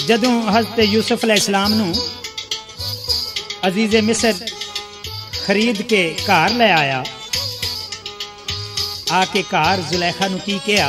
जदों हज़रत यूसुफ अलैहिस्सलाम नूं अजीज़े मिस्र खरीद के घर ले आया, आके घर जुलेखा नूं की कहा,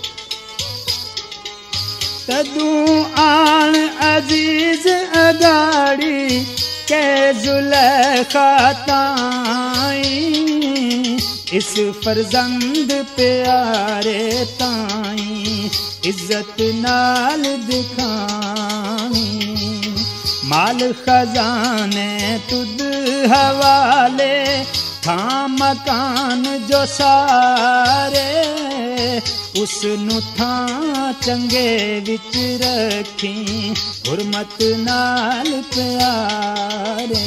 तदू आन अजीज अगाड़ी के जुलेखा ताई, इस फर्जंद प्यारे ताई इज्जत नाल दिखाई, माल खजाने तुद हवाले था मकान जो सारे, उसनु था चंगे विच रखी हुरमत नाल प्यारे।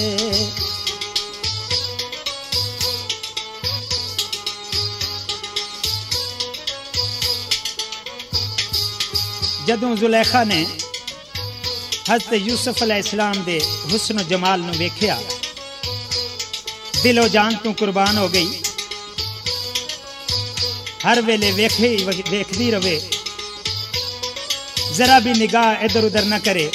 जदों जुलेखा ने हज़रत यूसुफ अलैहिस्सलाम दे हुस्न जमाल नूं वेख्या, दिलो जान तू कुर्बान हो गई। हर वेले वेखदी रवे, जरा भी निगाह इधर उधर न करे।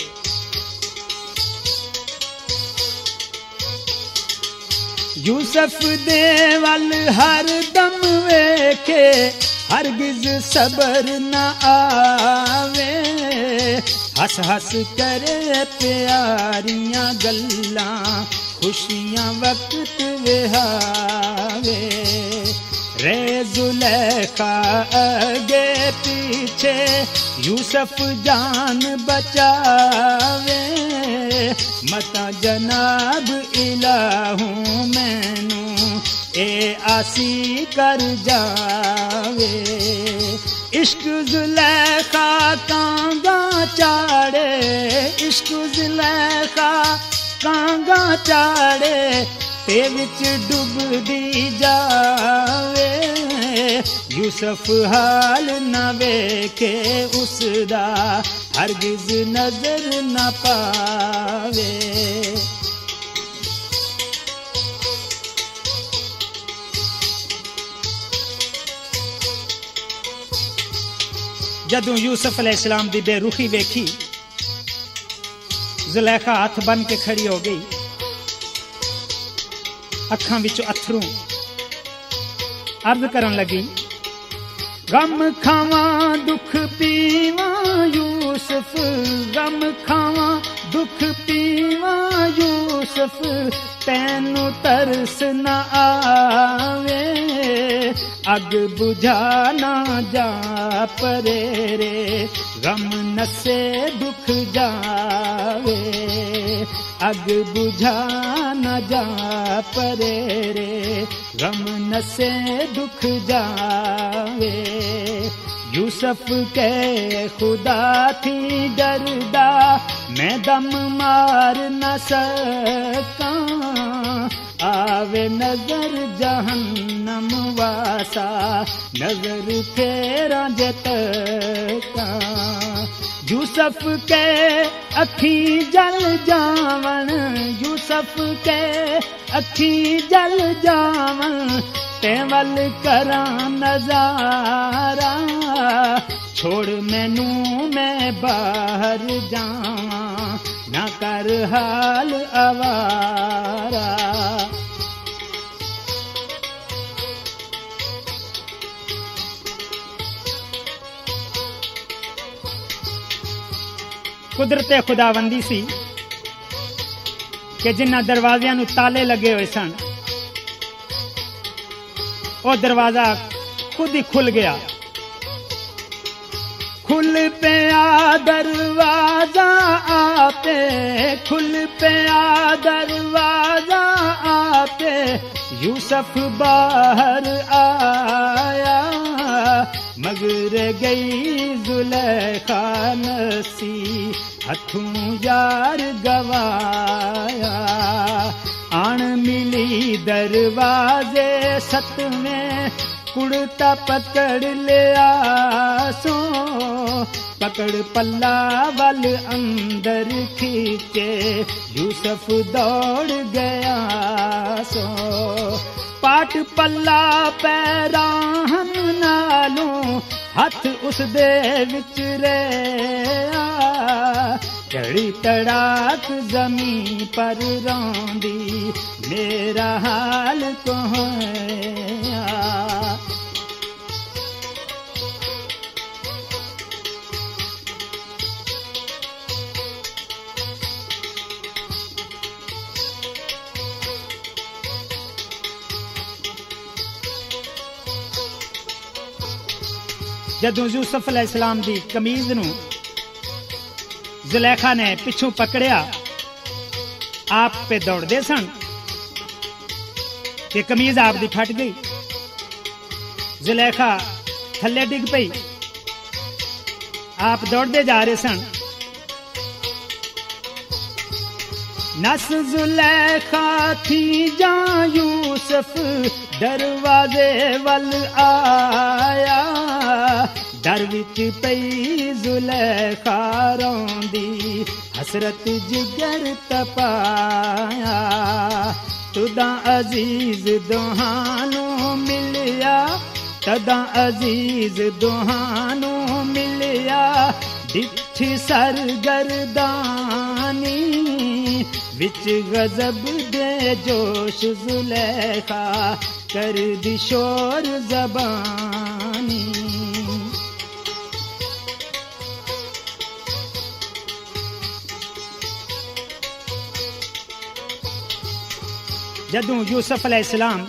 यूसुफ दे वल हर दम वेखे, हरगिज सबर न आवे, हस हस करे प्यारियां गल्लां, खुशियां वक्त विहावे। रे जुलेखा आगे पीछे यूसुफ जान बचावे, मता जनाब इलाहू मैनू ए आसी कर जावे। इश्क जुलेखा कांगा चाड़े, इश्क जुलेखा कांगा चाड़े, ते विच डुबदी जावे। यूसुफ हाल न वेखे उसदा, हरगिज नजर न पावे। जदों यूसुफ अलैहिस्सलाम दी बेरुखी वेखी, जुलेखा हाथ बन के खड़ी हो गई, अखां विचों अथरू अर्ज करन लगी, गम खावा दुख पीवा यूसुफ, गम खावा दुख पीवा यूसुफ, तैनू तरस न आवे, अग बुझा ना जा परे रे, गम नसे दुख जावे, अग बुझा न जा परे रे, गम नसे दुख जावे। यूसुफ के खुदा थी डरदा, मैं दम मार न सका, आवे नजर जहन्नम वासा, नजर फेरा जतका। यूसुफ के अखी जल जावन, यूसुफ के अखी जल जावन, ते वल करा नजारा, छोड़ मैनू मैं बाहर जावां, ना कर हाल आवारा। कुदरते खुदावंदी सी कि जिन्ना दरवाजियां नू ताले लगे हुए सन, वो दरवाजा खुद ही खुल गया। खुल पिया दरवाजा आपे, खुल पिया दरवाजा आपे, यूसुफ बाहर आया, मगर गई जुलेखा नसी, हथों यार गवाया। आन मिली दरवाजे सतवें, कुड़ता पकड़ लिया सो, पकड़ पल्ला वल अंदर खींचे, यूसुफ दौड़ गया सो। पाट पल्ला पैराहन नालों, हथ उस दे विच रहा, कड़ी तड़ाक जमीन पर रोंदी मेरा हाल कोया। जदों यूसुफ अलैहिस्सलाम दी कमीज नू जुलेखा ने पिछू पकड़िया, आप पे दौड़दे सन कि कमीज आप दी फट गई। जुलेखा थल्ले डिग पई, आप दौड़दे जा रहे सन। नस जुलेखा थी जा यूसुफ दरवाजे वल आया, डर विच पई जुलेखा रोंदी हसरत जिगर तपाया। तुदा अजीज दोहानू मिलिया, तदा अजीज दोहानू मिलिया, डिठी सरगरदानी विच गजब दे जोश जुलेखा कर दी शोर जबानी। जदों यूसुफ अलैहिस्सलाम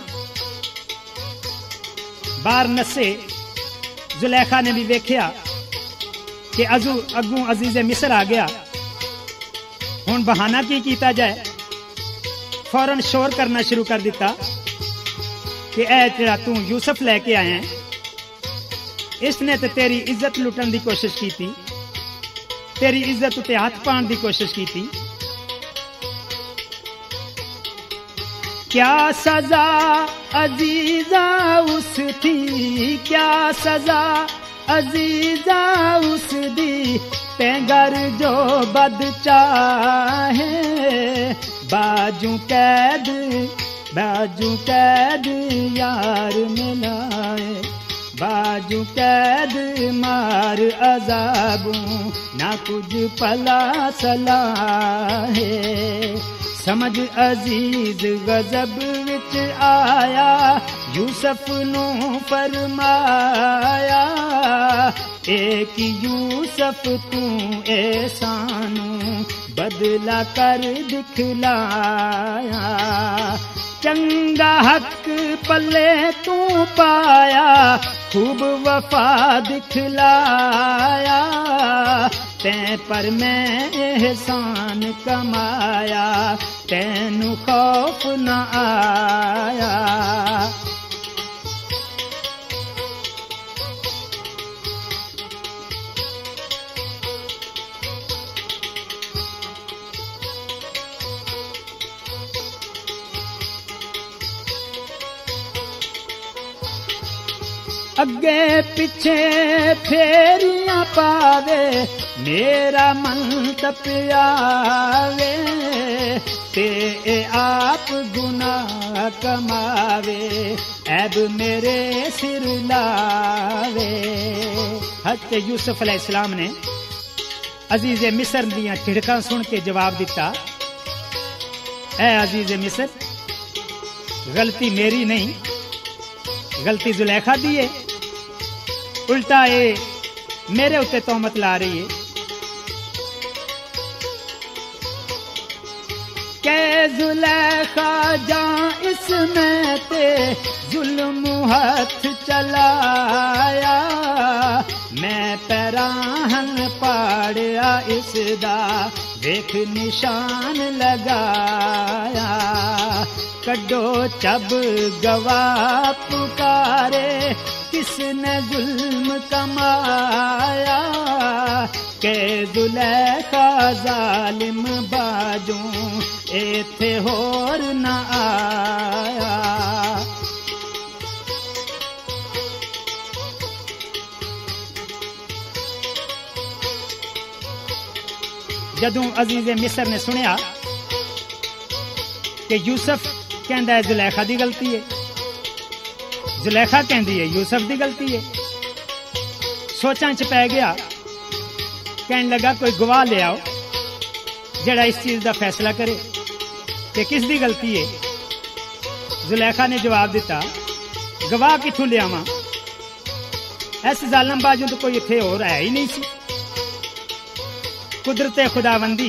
बाहर नसे, जुलेखा ने भी वेख्या कि अगू अजीज मिस्र आ गया। हुण बहाना की कीता जाए, फौरन शोर करना शुरू कर दिता कि ऐ तेरा तू यूसुफ लेके आया है, इसने तो तेरी इज्जत लुटन की कोशिश की थी, तेरी इज्जत उत्ते हाथ पाने की कोशिश की थी। क्या सजा अजीजा उस थी, क्या सजा अजीजा उस दी, तेंगर जो बद चाहे बाजू कैद यार मिलाए, बाजू कैद मार अजाबू ना कुछ पला सलाहे। समझ अजीज गजब विच आया, यूसुफ नू फरमाया, एक यूसुफ तू एहसानू बदला कर दिखलाया। चंगा हक पल्ले तू पाया, खूब वफा दिखलाया, तैं पर मैं एहसान कमाया, तैनू खौफ न आया। अगे पिछे फेरियां पावे, मेरा मन तपियावे, ते आप गुनाह कमावे, ऐब मेरे सिर लावे। हज़रत यूसुफ अलैहिस्सलाम ने अजीज मिस्र दियां झिड़कां सुन के जवाब दिता, ऐ अजीज मिस्र, गलती मेरी नहीं, गलती जुलेखा दी है, उल्टा ये मेरे उत्ते तोहमत ला रही है। के जुलेखा जा इसमें ते जुल्म हाथ चलाया, मैं पैराहन पाड़िया इसदा देख निशान लगाया। कड्डो चब गवाह पुकारे, किसने जुल्म कमाया, के जुलेखा जालिम बाजू एथे होर न आया। जदों अजीज मिस्र ने सुनिया कि यूसुफ कहता है जुलेखा दी गलती है, जुलेखा कहती है यूसुफ दी गलती है, सोचां च पै गया कहने लगा कोई गवाह ले आओ जड़ा इस चीज का फैसला करे कि किस दी गलती है। जुलेखा ने जवाब दिता गवाह किथों ले आवां, इस जालम बाजू तो कोई इत्थे होर है ही नहीं सी। कुदरते खुदाबंदी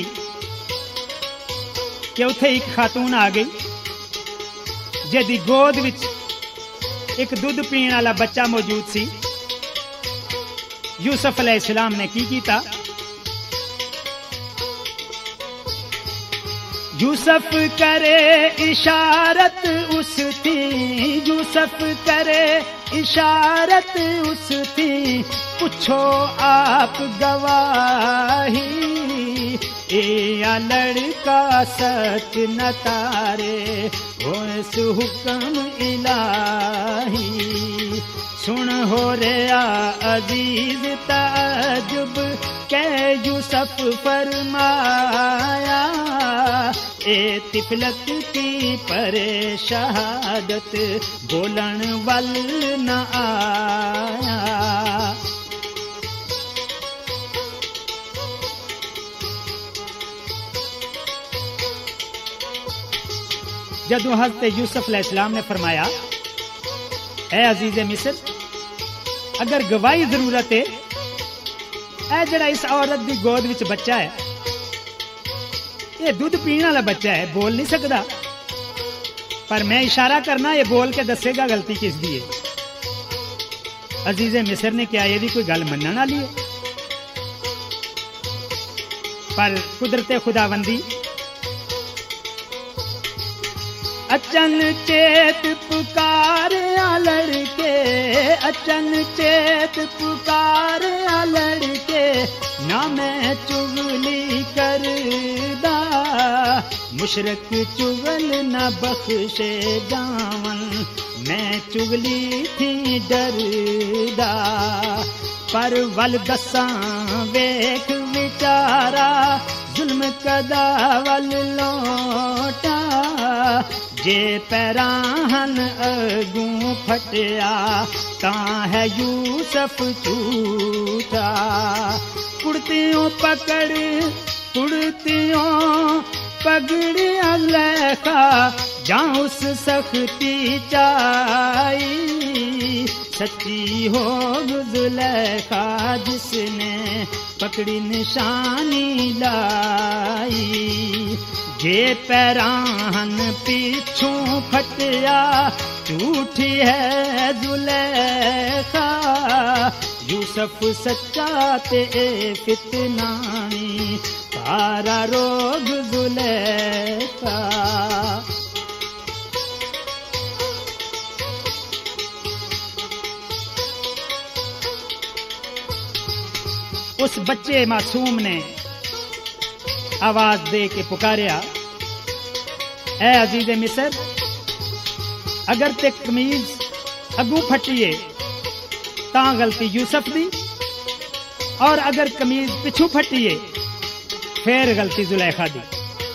कि उत्थे एक खातून आ गई जिहदी गोद विच एक दुध पीण वाला बच्चा मौजूद सी। यूसुफ अलैहिस्सलाम ने की कीता, यूसुफ करे इशारत उस थी, यूसुफ करे इशारत उस थी, पूछो आप गवाही, या लड़का सच न तारे हो इस हुक्म इलाही। सुन हो रहा अजीज ताजुब कै यूसुफ फरमाया, ए तिफलत की परे शहादत बोलन वल न आया। जदों हज़रत यूसुफ अलैहिस्सलाम ने फरमाया ए अजीज मिस्र, अगर गवाही जरूरत है, ए जड़ा इस औरत की गोद विच बच्चा है, ये दूध पीने वाला बच्चा है, बोल नहीं सकता, पर मैं इशारा करना ये बोल के दसेगा गलती किसदी है। अजीज मिस्र ने क्या ये भी कोई गल मनने वाली है? पर कुदरते खुदाबंदी अचन चेत पुकार लड़के, अचन चेत पुकार लड़के, ना मैं चुगली करदा, मुशरक चुगल न बख्शे जावन, मैं चुगली थी डरदा। पर वल दसां वेख विचारा, जुल्म कदा वल लौटा, जे पैराहन अगूं फटिया, तां है यूसुफ झूठा। कुड़तियों पकड़ कुड़तियों पगड़ जुलेखा, जां उस सख्ती चाई, सच्ची हो जुलेखा जिसने पकड़ी निशानी लाई। जे पैराहन पीछों फटिया, झूठी है जुलेखा, यूसुफ सच्चा ते फितनानी, सारा रोग जुलेखा। उस बच्चे मासूम ने आवाज दे के पुकारिया, ए अजीज मिस्र, अगर ते कमीज अगू फटिए तां गलती यूसुफ दी, और अगर कमीज पिछू फटिए फिर गलती जुलेखा दी।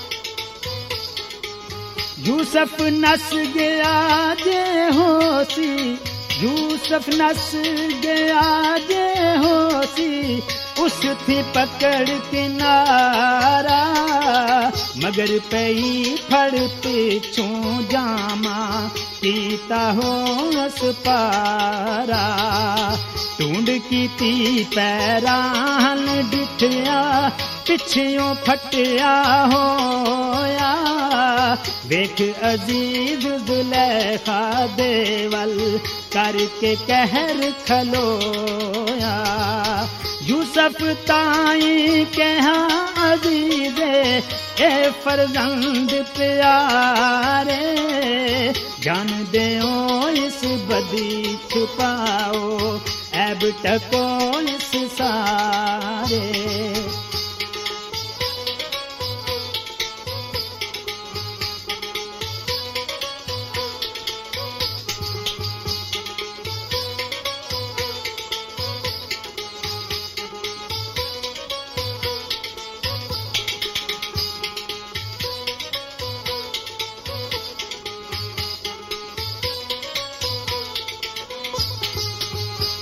यूसुफ नस गया जे होसी, यूसुफ नस गया जे होसी, उस थी पकड़ किनारा, मगर पई फड़ पिछों जामा, कीता हो अस पारा। टूंड कीती पैराहन डिठिया, पिछियों फटिया होया, वेख अजीज जुलेखा देवल करके कहर खलोया। यूसुफ ताई कहा अजीजे ए फरजंद प्यारे, जान देओ इस बदी छुपाओ, ऐब टको इस सारे।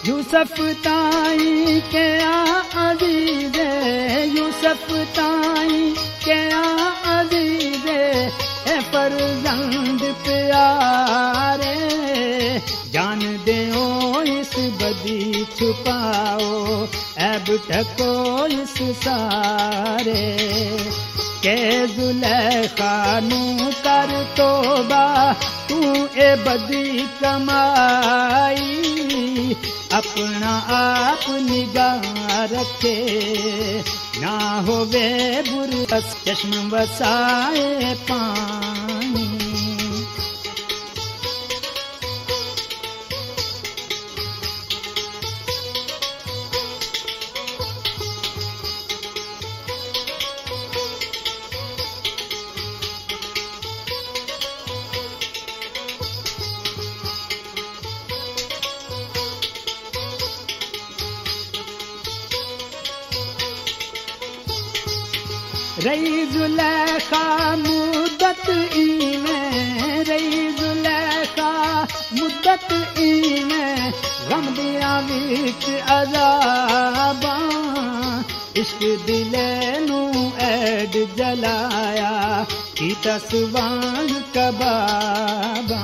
यूसुफ ताई के अजीज़े, यूसुफ ताई के अजीज़े, ए फर्जंद प्यारे, जान देओ इस बदी छुपाओ, ऐब ढको इस सारे, के जुलेखा नू कर तोबा, तू ए बदी कमाई, अपना आप निगाह रखे, ना होवे बुरा चश्म वसाए पानी। रही जुलेखा मुद्दत इवें, रही जुलेखा मुद्दत इवें, गम दिया विच अज़ाबां, इश्क दिले नू ऐड जलाया, की तस्वांग कबाबां।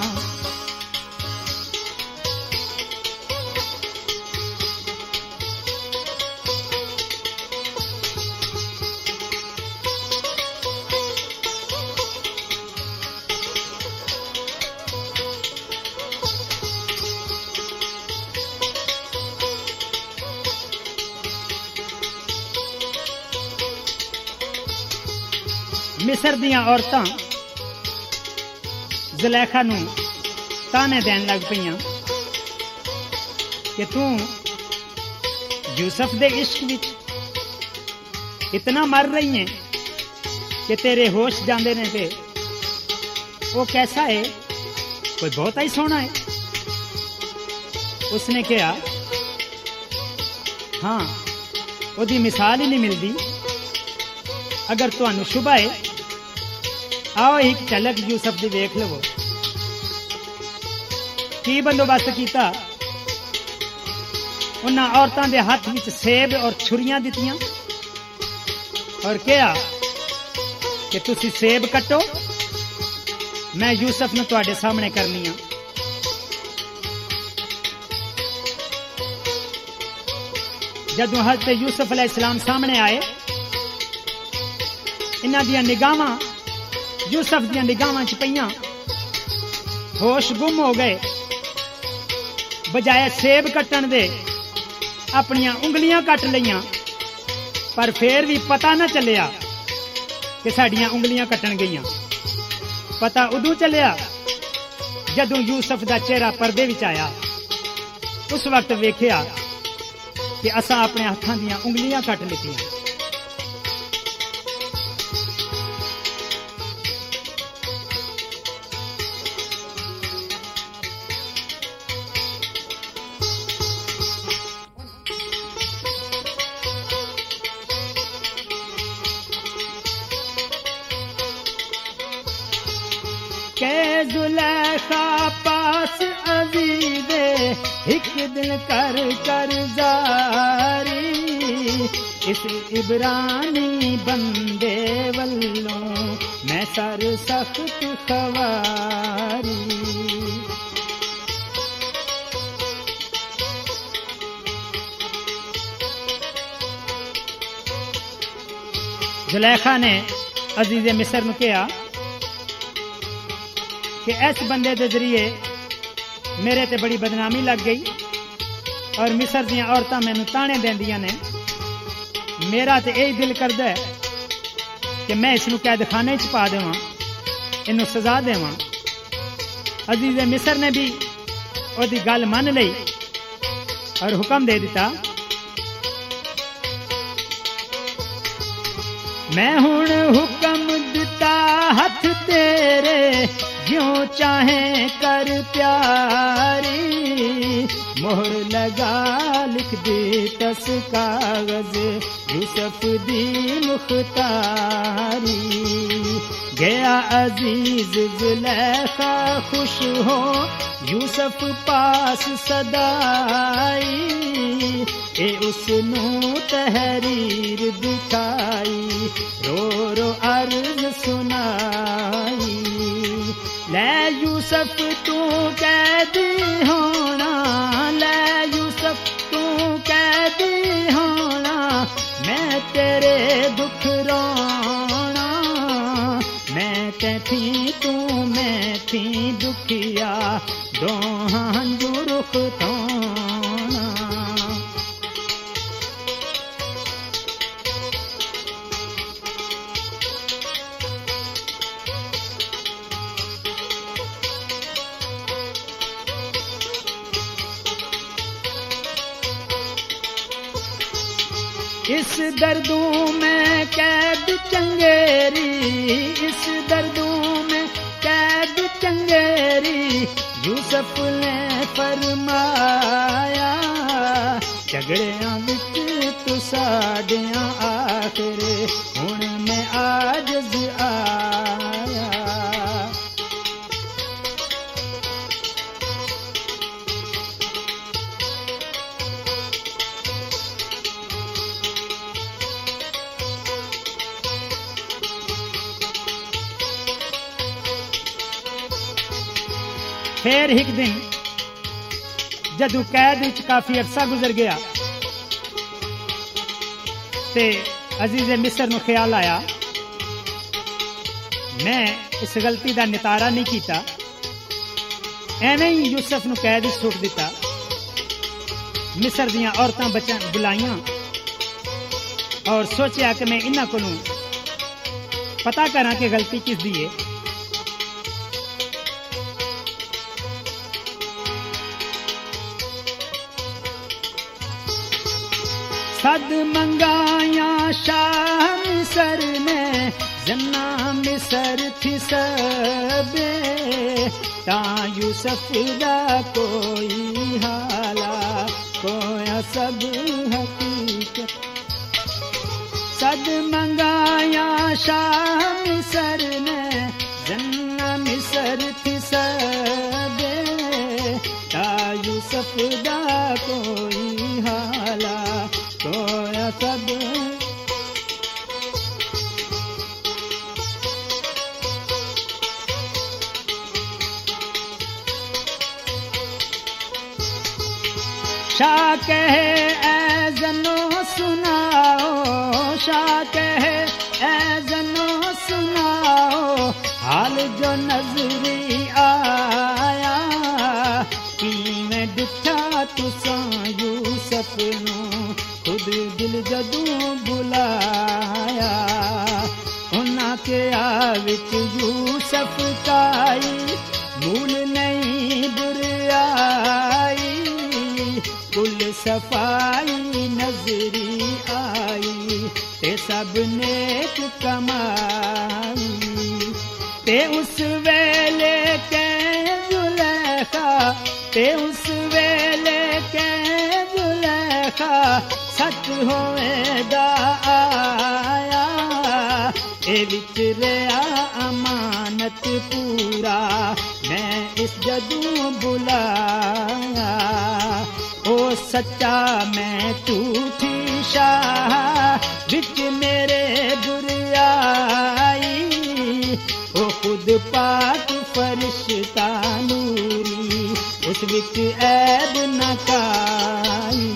मिस्र दियां औरतां जुलेखा नू ताने देन लग पईयां कि तू यूसुफ दे इश्क विच इतना मर रही है कि तेरे होश जांदे ने, ते वो कैसा है, कोई बहुत ही सोहना है। उसने कहा हाँ, ओदी मिसाल ही नहीं मिलती। अगर तुहानू शुभा है, आओ एक झलक यूसुफ दी वेख लवो। की बंदोबस्त कीता, उन्हां औरतां दे हाथ विच सेब और छुरियां दित्तियां और कहा कि तुसी सेब कट्टो, मैं यूसुफ नू तुहाडे सामने करनी आ। जदों हज़रत यूसुफ अलैहिस्सलाम सामने आए, इन्हां दियां निगाहां यूसुफ दियां निगाहां च पईयां, होश गुम हो गए। बजाय सेब कट्टण दे अपनियां उंगलियां कट लईयां, पर फिर भी पता न चलिया कि साडियां उंगलियां कट्टण गईयां। पता उदों चलिया जदों यूसुफ दा चेहरा पर्दे विच आया। उस वक्त वेखिया कि असां अपने हत्थां दियां उंगलियां कट लित्तियां। के जुलेखा पास अजीज़े, एक दिन कर कर जारी, इस इब्रानी बंदे वल्लों मैं सर सख्त खवारी। जुलेखा ने अजीज़े मिस्र नू कहा कि इस बंदे के जरिए मेरे ते बड़ी बदनामी लग गई और मिस्र दियां औरतां मैनू ताने देंदियां ने। मेरा तो यही दिल करदा है कि मैं इसनू कैदखाने च पा देवां, इनू सजा देवां। अजीज़े मिस्र ने भी ओदी गल मन लई और हुक्म दे दिता, मैं हुण हुक्म दिता हथ तेरे, ज्यों चाहे कर प्यारी, मोहर लगा लिख दे तस कागज यूसुफ दी मुख्तारी। गया अजीज जुलेखा खुश हो यूसुफ पास सदा उसनू तहरीर दिखाई, रो रो अर्ज सुनाई। ले यूसफ तू कैदी होना, ले यूसफ तू कैदी होना, मैं तेरे दुख रोना। मैं थी तू मैं थी दुखिया, दोहां जो रुख थोना। इस दर्दों में कैद चंगेरी, इस दर्दों में कैद चंगेरी, यूसुफ ने फरमाया। झगड़ियां विच तू साडियां आखिर, हुण मैं आजिज़ आया। फिर एक दिन जदू कैद विच काफी अरसा गुजर गया ते अजीज मिस्र नूं ख्याल आया, मैं इस गलती का नितारा नहीं किया, एवें ही यूसुफ नूं कैद विच सुट दिता। मिस्र दियां औरतां बच्चां बुलाइयां और सोचा कि मैं इन्हां कोलों पता करा कि गलती किस दी है। सद मंगाया शाह मिसर ने, जन्ना मिसर थी सबे, ता यूसुफ दा कोई हाला, कोया सब हकीकत। सद मंगाया शाह मिसर ने, जन्ना मिसर थी सबे, ता यूसुफ दा कोई हाला, कोया सब। शाह कहे ऐ जनो सुनाओ, शाह कहे ऐ जनो सुनाओ, हाल जो नजरी आया। कि मैं डिठा तुसां यूसुफ नूं, खुद दिल जदों बुलाया। उन्हां के विच यूसुफ काई, भूल नहीं बुराई, कुल सफाई नजरी आई, ते सब नेक कमाई। ते उस वेले के जुलेखा, ते उस वेले के जुलेखा, सच होएगा आया। ए विच रहा अमानत पूरा, मैं इस जदों बुलाया। ओ सच्चा मैं झूठी शाह, विच मेरे बुराई, ओ खुद पाक फरिश्ता नूरी, उस विच ऐब न काई।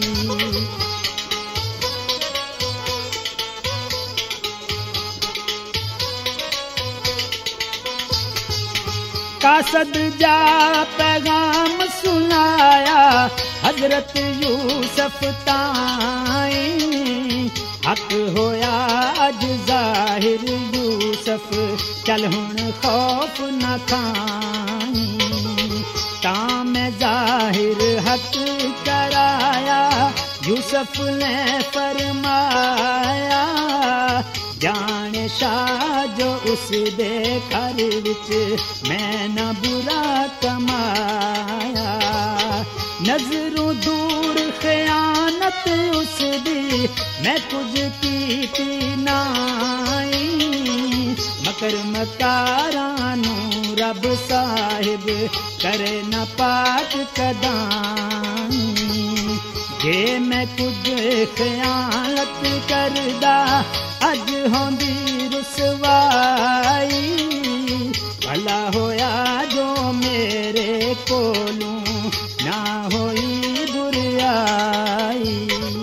कासद जा पैगाम सुनाया, हजरत यूसुफ ताई, हक होया अज जाहिर यूसुफ, चल हुण खौफ न खाई। ता मैं जाहिर हक कराया, यूसुफ ने फरमाया। जाने शाह जो उस दे घर विच, मैं न बुरा कमाया। नजरों दूर खयानत उस दी, मैं कुछ कीती नाई। मकर मकारानू रब साहिब, करे न पाक कदाई। जे मैं कुछ ख़यानत करदा अज होंदी रुसवाई भला होया जो मेरे कोलों ना होई बुराई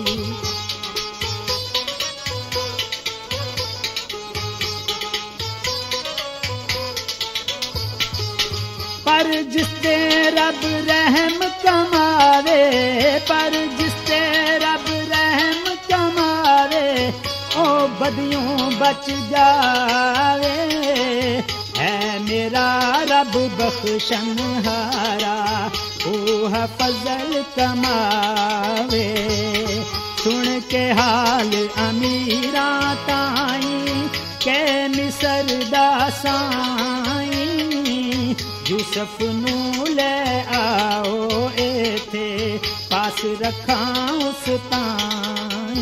पर जिसते रब रहम कमावे पर जिसते रब रहम कमावे ओ बदियों बच जावे है मेरा रब बख्शन हारा ओ फजल कमावे सुन के हाल अमीरा ताई के मिसर दा साई यूसुफ नू ले आओ एथे पास रखा उस ताई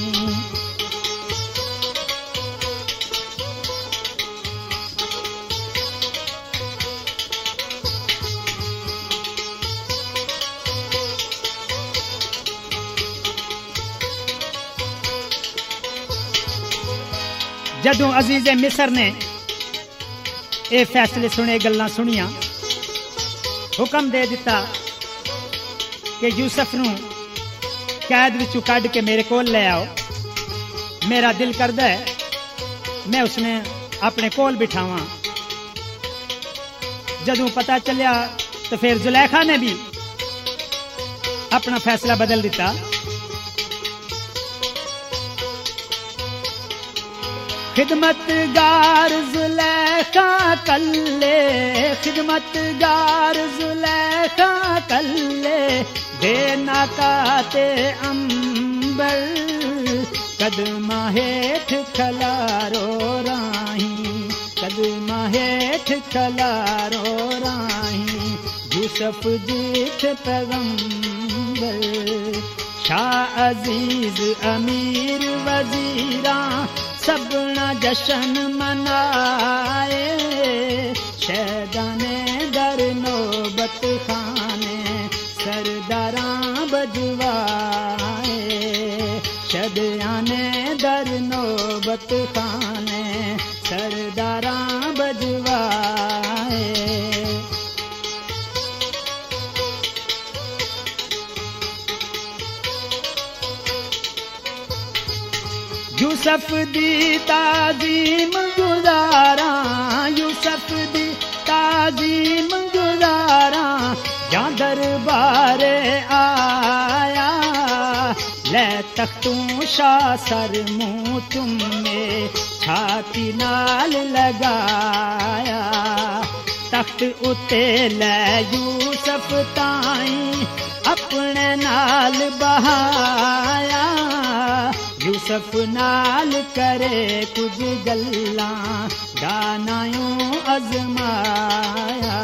जदों अजीज़े मिस्र ने ये फैसले सुने गल्लां सुनिया हुक्म दे दिता कि यूसुफ नू कैद विचों कढ़ के मेरे कोल ले आओ मेरा दिल करदा है मैं उसने अपने कोल बिठावां जदों पता चलिया तो फिर जुलेखा ने भी अपना फैसला बदल दिता खिदमतगार जुलेखा कल्ले खिदमतगार जुलेखा कल्ले देना काते अंबर कदमा हेठ खलारो राही कदमा हेठ खलारो राही यूसुफ जीठ पैगंबर शाह अजीज अमीर वजीरा सबना जश्न मनाए शहदाने दर नौबत खाने सरदारां बजवाए शहदाने दर नौबत खाने सरदारां बजवाए यूसुफ दी ताजीम गुजारा यूसुफ दी ताजीम गुजारा जां दरबार आया ले तख्तों शाह सर मुंह चुम्मे छाती नाल लगाया तख्त उते ले यूसुफ ताई अपने नाल बहाया यूसुफ नाल करे कुछ गल्लां दानायों अजमाया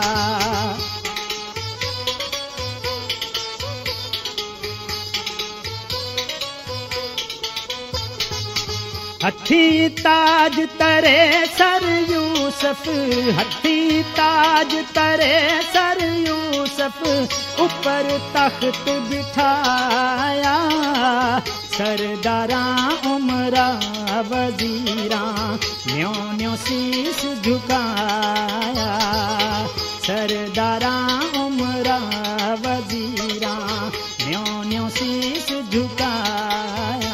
हथी ताज तरे सर यूसुफ हथी ताज तरे सर यूसुफ ऊपर तख्त बिठाया सरदारां उमरा वजीरां न्यों न्यों शीश झुकाया सरदारां उमरा वजीरां न्यों न्यों शीश झुकाया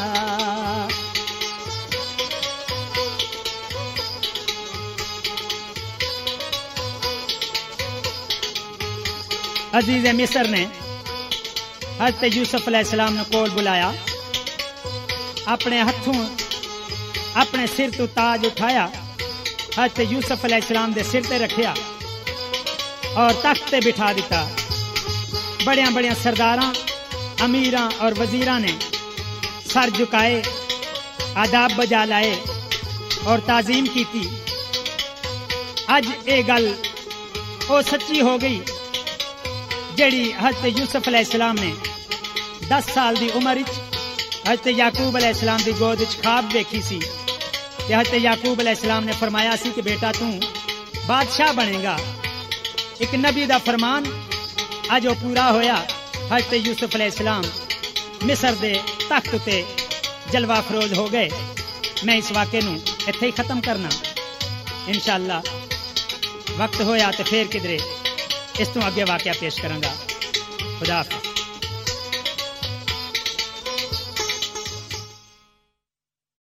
अजीज़े मिस्र ने हज़रत यूसुफ अलैहिस्सलाम ने कोल बुलाया अपने हथों अपने सिर तो ताज उठाया हज़रत यूसुफ अलैहिस्सलाम दे सिर ते रखिया और तख्त ते बिठा दिता बड़ियां बड़ियां सरदारां अमीरां और वजीरां ने सर झुकाए आदाब बजा लाए और ताजीम की थी। अज ये गल ओ सच्ची हो गई जड़ी हज़रत यूसुफ अलैहिस्सलाम ने 10 साल दी उम्र विच हज़रत याकूब अलैहिस्सलाम दी गोद विच ख्वाब देखी सी कि हज़रत याकूब अलैहिस्सलाम ने फरमाया सी कि बेटा तू बादशाह बनेगा। एक नबी दा फरमान अज वो पूरा होया। हज़रत यूसुफ अलैहिस्सलाम मिस्र दे तख्त ते जलवा फरोज हो गए। मैं इस वाक़े नूं इत्थे ही खत्म करना। इंशाअल्लाह वक्त होया तो फिर किधरे इस तो अगे वाक़या पेश करांगा। खुदा हाफिज़।